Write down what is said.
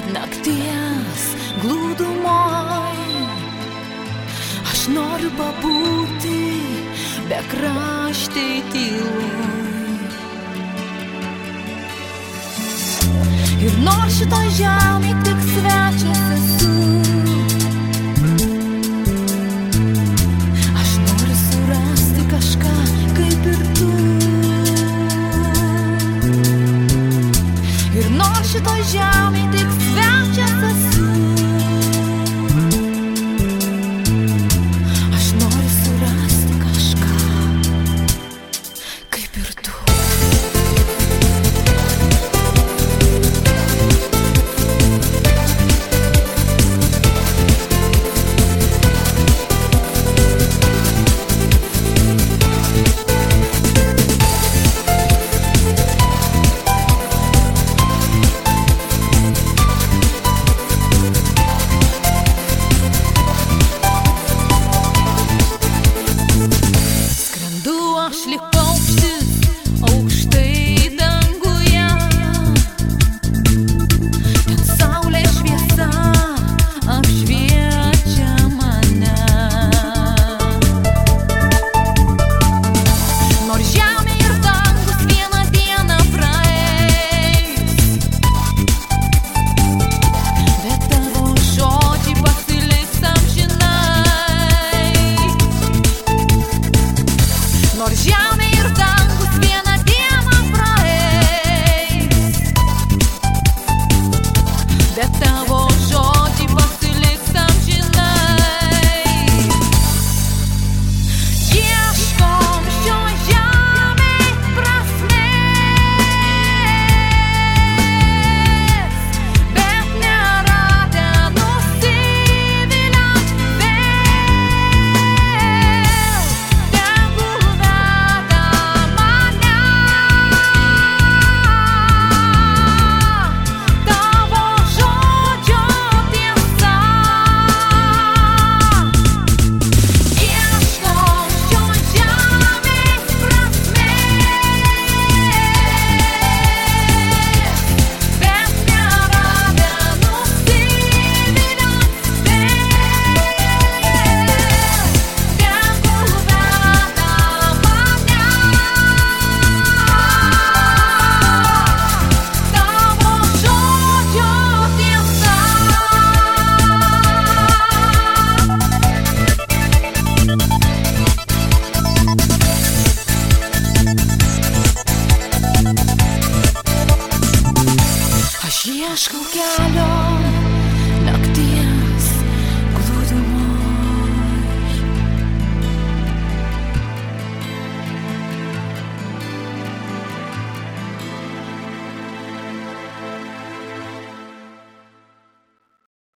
nakties glūdumoj. Aš noriu pabūti bekraštėj tyloj. Ir nors šitoj žemėj tik svečias esu, aš noriu surasti kažką kaip ir tu. Ir nors šitoj žemėj tik svečias esu, aš noriu surasti kažką kaip ir tu. Aš lyg paukštis aukštai danguje, ten saulės šviesa apšviečia mane. Nors žemė ir dangus vieną dieną praeis, bet tavo žodžiai pasiliks amžinai. Nors žemė ir dangus vieną dieną praeis, bet tavo žodžiai pasiliks amžinai. Ieškom šioj žemėj prasmės, bet neradę nusiviliam vėl. Tegul veda mane tavo žodžio tiesa. Ieškom šioj žemėj prasmės, bet neradę nusiviliam vėl. Aš ieškau kelio